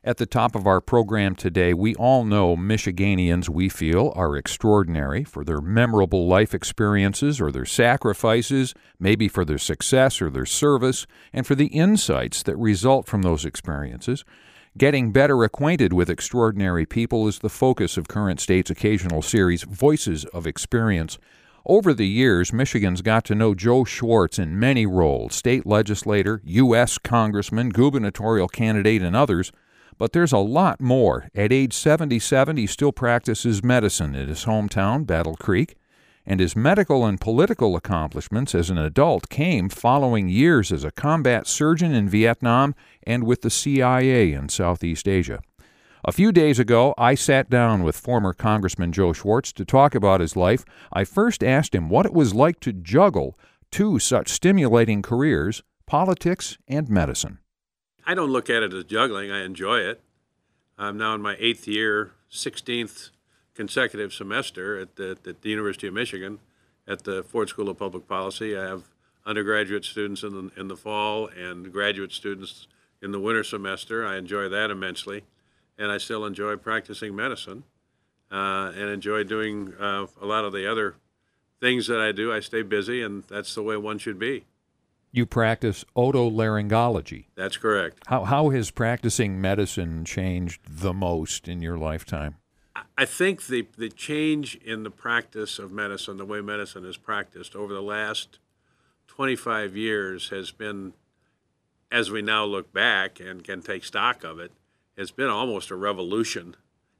At the top of our program today, we all know Michiganians, we feel, are extraordinary for their memorable life experiences or their sacrifices, maybe for their success or their service, and for the insights that result from those experiences. Getting better acquainted with extraordinary people is the focus of Current State's occasional series, Voices of Experience. Over the years, Michigan's got to know Joe Schwartz in many roles, state legislator, U.S. congressman, gubernatorial candidate, and others. But there's a lot more. At age 77, he still practices medicine in his hometown, Battle Creek, and his medical and political accomplishments as an adult came following years as a combat surgeon in Vietnam and with the CIA in Southeast Asia. A few days ago, I sat down with former Congressman Joe Schwartz to talk about his life. I first asked him what it was like to juggle two such stimulating careers, politics and medicine. I don't look at it as juggling. I enjoy it. I'm now in my 8th year, 16th consecutive semester at the University of Michigan at the Ford School of Public Policy. I have undergraduate students in the fall and graduate students in the winter semester. I enjoy that immensely, and I still enjoy practicing medicine and enjoy doing a lot of the other things that I do. I stay busy, and that's the way one should be. You practice otolaryngology. That's correct. How has practicing medicine changed the most in your lifetime? I think the change in the practice of medicine, the way medicine is practiced over the last 25 years has been, as we now look back and can take stock of it, has been almost a revolution.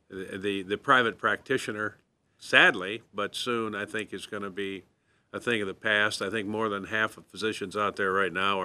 The private practitioner, sadly, but soon I think is going to be a thing of the past. I think more than half of physicians out there right now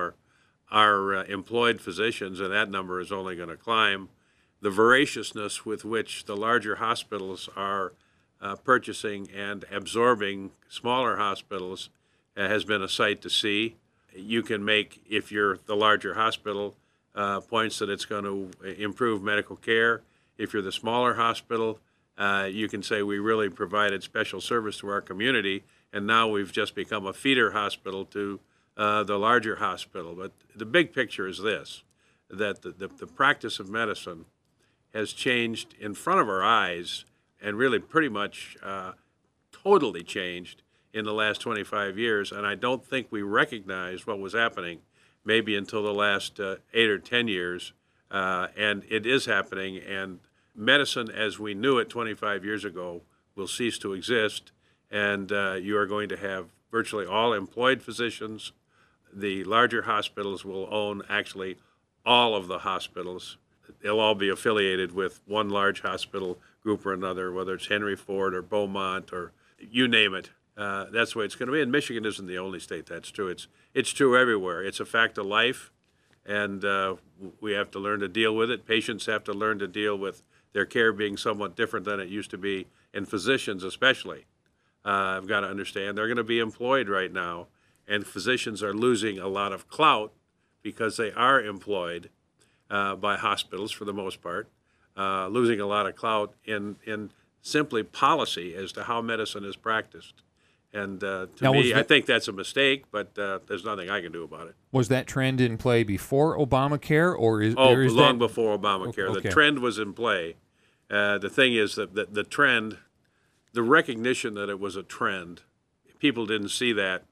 are employed physicians, and that number is only going to climb. The voraciousness with which the larger hospitals are purchasing and absorbing smaller hospitals has been a sight to see. You can make, if you're the larger hospital, points that it's going to improve medical care. If you're the smaller hospital, you can say we really provided special service to our community, and now we've just become a feeder hospital to the larger hospital. But the big picture is this, that the practice of medicine has changed in front of our eyes and really pretty much totally changed in the last 25 years. And I don't think we recognized what was happening maybe until the last 8 or 10 years. And it is happening. And medicine as we knew it 25 years ago will cease to exist. And you are going to have virtually all employed physicians. The larger hospitals will own actually all of the hospitals. They'll all be affiliated with one large hospital group or another, whether it's Henry Ford or Beaumont or you name it. That's the way it's going to be. And Michigan isn't the only state that's true. It's true everywhere. It's a fact of life, and we have to learn to deal with it. Patients have to learn to deal with their care being somewhat different than it used to be, and physicians especially. I've got to understand they're going to be employed right now, and physicians are losing a lot of clout because they are employed by hospitals for the most part, losing a lot of clout in simply policy as to how medicine is practiced. And to me, I think that's a mistake, but there's nothing I can do about it. Was that trend in play before Obamacare, or is long before Obamacare? Okay. The trend was in play. The thing is that the trend, the recognition that it was a trend, people didn't see that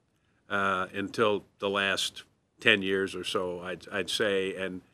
until the last 10 years or so, I'd say,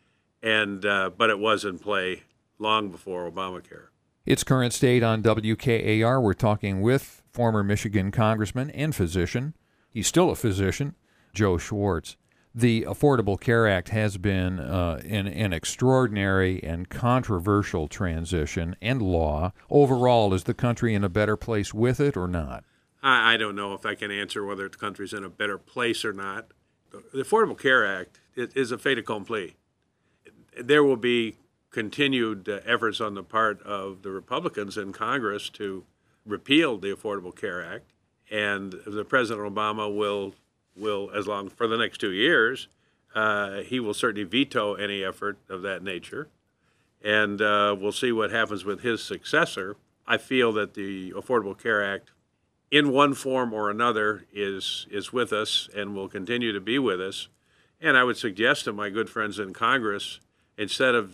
but it was in play long before Obamacare. It's Current State on WKAR. We're talking with former Michigan congressman and physician. He's still a physician, Joe Schwartz. The Affordable Care Act has been an extraordinary and controversial transition and law. Overall, is the country in a better place with it or not? I don't know if I can answer whether the country's in a better place or not. The Affordable Care Act is a fait accompli. There will be continued efforts on the part of the Republicans in Congress to repeal the Affordable Care Act, and the President Obama will as long for the next 2 years, he will certainly veto any effort of that nature, and we'll see what happens with his successor. I feel that the Affordable Care Act, in one form or another, is with us and will continue to be with us. And I would suggest to my good friends in Congress, instead of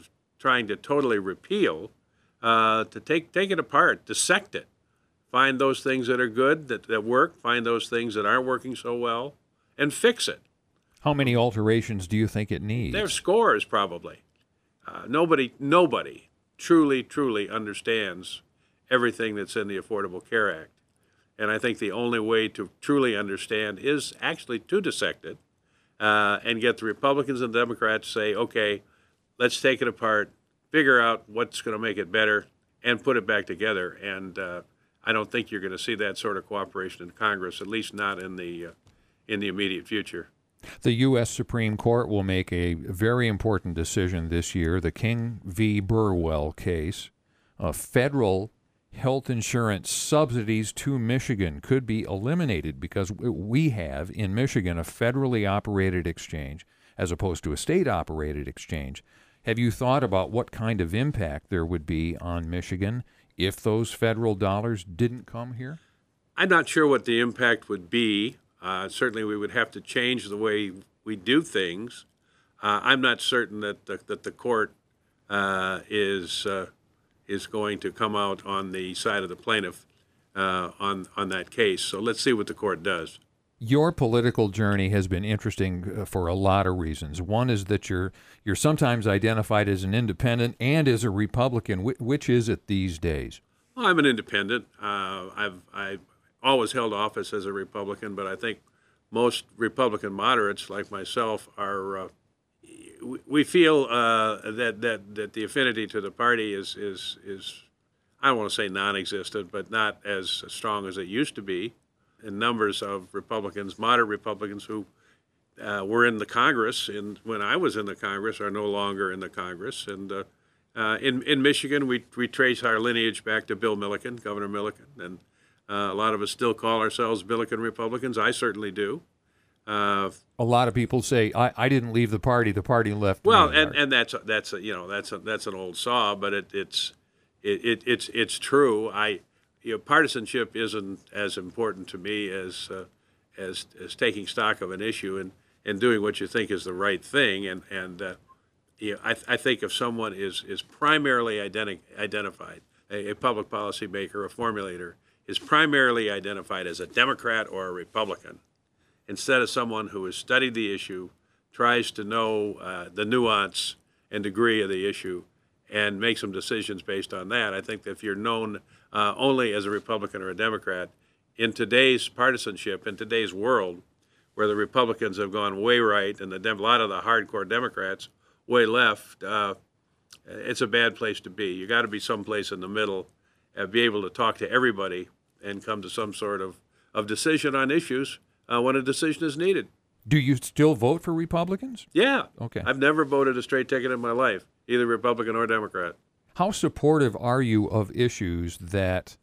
trying to totally repeal, to take it apart, dissect it, find those things that are good, that work, find those things that aren't working so well, and fix it. How many alterations do you think it needs? There's scores, probably. Nobody truly understands everything that's in the Affordable Care Act. And I think the only way to truly understand is actually to dissect it and get the Republicans and Democrats to say, okay, let's take it apart, figure out what's going to make it better, and put it back together. And I don't think you're going to see that sort of cooperation in Congress, at least not in the immediate future. The U.S. Supreme Court will make a very important decision this year, the King v. Burwell case. Federal health insurance subsidies to Michigan could be eliminated because we have in Michigan a federally operated exchange as opposed to a state-operated exchange. Have you thought about what kind of impact there would be on Michigan if those federal dollars didn't come here? I'm not sure what the impact would be. Certainly we would have to change the way we do things. I'm not certain that the court is going to come out on the side of the plaintiff on that case. So let's see what the court does. Your political journey has been interesting for a lot of reasons. One is that you're sometimes identified as an independent and as a Republican. Which is it these days? Well, I'm an independent. I've always held office as a Republican, but I think most Republican moderates like myself are. We feel that the affinity to the party is I don't want to say non-existent, but not as strong as it used to be. And numbers of Republicans, moderate Republicans who were in the Congress, when I was in the Congress, are no longer in the Congress. And in Michigan, we trace our lineage back to Bill Milliken, Governor Milliken, and a lot of us still call ourselves Milliken Republicans. I certainly do. A lot of people say I didn't leave the party left. Well, me. and that's an old saw, but it's true. Partisanship isn't as important to me as taking stock of an issue and doing what you think is the right thing. I think if someone is primarily identified, a public policy maker, a formulator, is primarily identified as a Democrat or a Republican, instead of someone who has studied the issue, tries to know the nuance and degree of the issue, and make some decisions based on that. I think that if you're known only as a Republican or a Democrat, in today's partisanship, in today's world, where the Republicans have gone way right and a lot of the hardcore Democrats way left, it's a bad place to be. You got to be someplace in the middle, be able to talk to everybody, and come to some sort of decision on issues when a decision is needed. Do you still vote for Republicans? Yeah. Okay. I've never voted a straight ticket in my life, either Republican or Democrat. How supportive are you of issues that,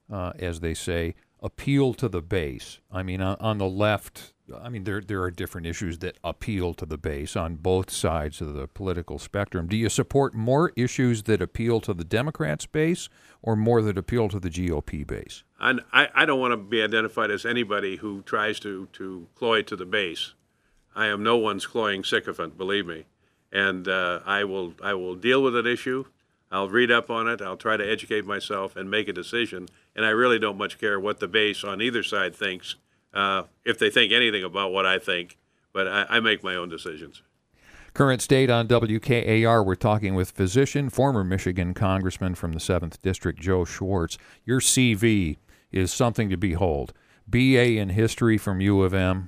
as they say, appeal to the base? I mean, on the left, there are different issues that appeal to the base on both sides of the political spectrum. Do you support more issues that appeal to the Democrats' base or more that appeal to the GOP base? I don't want to be identified as anybody who tries to cloy to the base. I am no one's cloying sycophant, believe me. And I will deal with an issue. I'll read up on it. I'll try to educate myself and make a decision. And I really don't much care what the base on either side thinks, if they think anything about what I think. But I make my own decisions. Current State on WKAR. We're talking with physician, former Michigan congressman from the 7th District, Joe Schwartz. Your CV is something to behold. B.A. in History from U of M,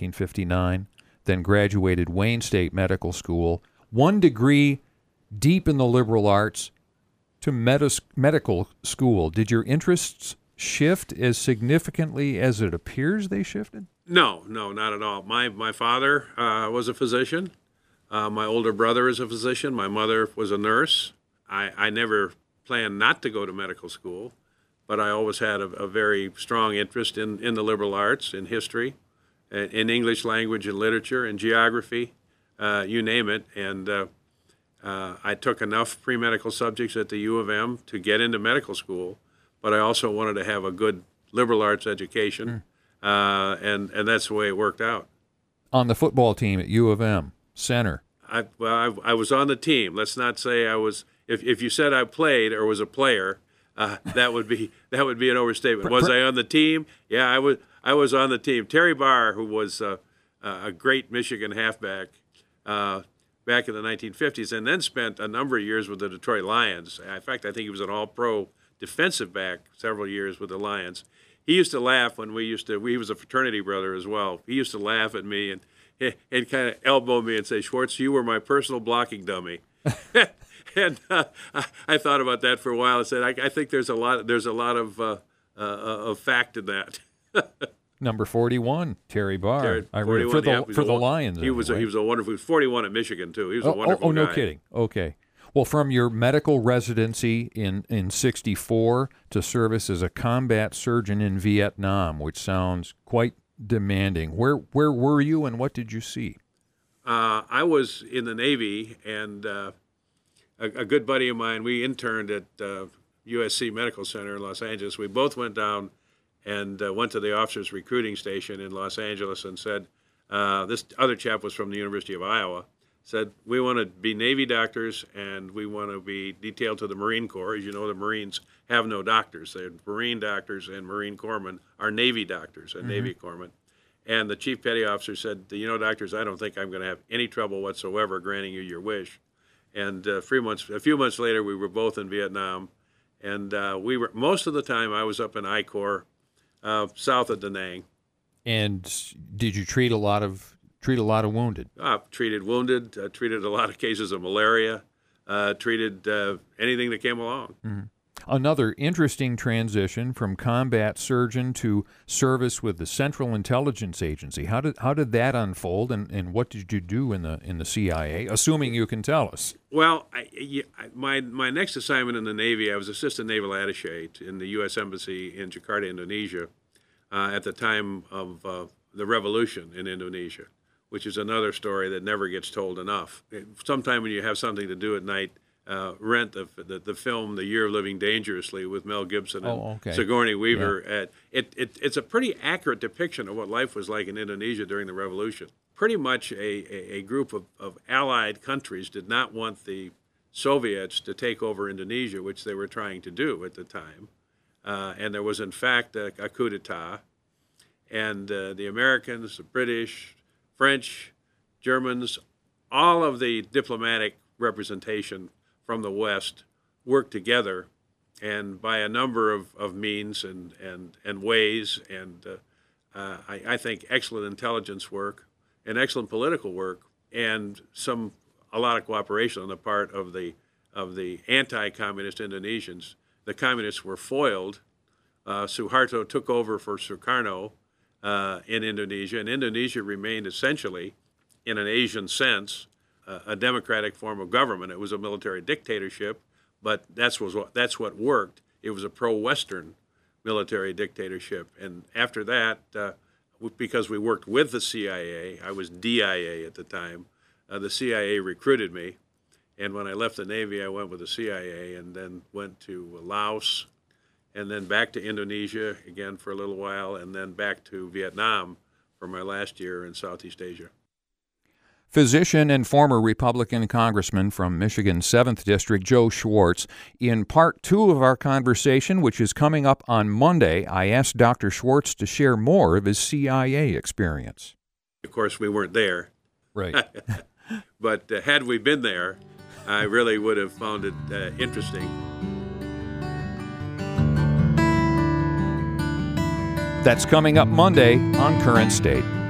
1959, then graduated Wayne State Medical School. 1 degree deep in the liberal arts to medical school. Did your interests shift as significantly as it appears they shifted? No, not at all. My father was a physician. My older brother is a physician. My mother was a nurse. I never planned not to go to medical school, but I always had a very strong interest in the liberal arts, in history, in English language and literature, in geography, you name it. And I took enough pre-medical subjects at the U of M to get into medical school, but I also wanted to have a good liberal arts education, and that's the way it worked out. On the football team at U of M, center. I was on the team. Let's not say I was if you said I played or was a player, that would be an overstatement. Was I on the team? Yeah, I was on the team. Terry Barr, who was a great Michigan halfback back in the 1950s, and then spent a number of years with the Detroit Lions. In fact, I think he was an All-Pro defensive back several years with the Lions. He used to laugh when he was a fraternity brother as well. He used to laugh at me and kind of elbow me and say, "Schwartz, you were my personal blocking dummy." And I thought about that for a while and said, I think there's a lot of fact in that. Number 41, Terry Barr. I 41, remember for the Lions. He was a wonderful. He was 41 at Michigan too. He was a wonderful guy. No kidding. Okay. Well, from your medical residency in 64 to service as a combat surgeon in Vietnam, which sounds quite demanding. Where were you and what did you see? I was in the Navy, and a good buddy of mine, we interned at USC Medical Center in Los Angeles. We both went down and went to the officers' recruiting station in Los Angeles and said, this other chap was from the University of Iowa, said, we want to be Navy doctors and we want to be detailed to the Marine Corps. As you know, the Marines have no doctors. They're Marine doctors, and Marine corpsmen are Navy doctors and Navy corpsmen. And the chief petty officer said, you know, doctors, I don't think I'm going to have any trouble whatsoever granting you your wish. And a few months later, we were both in Vietnam, and we were most of the time I was up in I Corps, south of Da Nang. And did you treat a lot of wounded? Treated wounded, treated a lot of cases of malaria, treated anything that came along. Mm-hmm. Another interesting transition from combat surgeon to service with the Central Intelligence Agency. How did that unfold, and what did you do in the CIA? Assuming you can tell us. Well, my next assignment in the Navy, I was assistant naval attaché in the U.S. Embassy in Jakarta, Indonesia, at the time of the revolution in Indonesia, which is another story that never gets told enough. Sometime when you have something to do at night, rent the film The Year of Living Dangerously with Mel Gibson and Sigourney Weaver. Yeah. It's a pretty accurate depiction of what life was like in Indonesia during the revolution. Pretty much a group of allied countries did not want the Soviets to take over Indonesia, which they were trying to do at the time. And there was, in fact, a coup d'etat. And the Americans, the British, French, Germans, all of the diplomatic representation from the West worked together, and by a number of means and ways, and I think excellent intelligence work and excellent political work, and a lot of cooperation on the part of the anti-communist Indonesians. The communists were foiled. Suharto took over for Sukarno in Indonesia, and Indonesia remained essentially, in an Asian sense, a democratic form of government. It was a military dictatorship, but that's what worked. It was a pro-Western military dictatorship. And after that, because we worked with the CIA, I was DIA at the time, the CIA recruited me. And when I left the Navy, I went with the CIA and then went to Laos, and then back to Indonesia again for a little while, and then back to Vietnam for my last year in Southeast Asia. Physician and former Republican congressman from Michigan's 7th District, Joe Schwartz. In part 2 of our conversation, which is coming up on Monday, I asked Dr. Schwartz to share more of his CIA experience. Of course, we weren't there. Right. But had we been there, I really would have found it interesting. That's coming up Monday on Current State.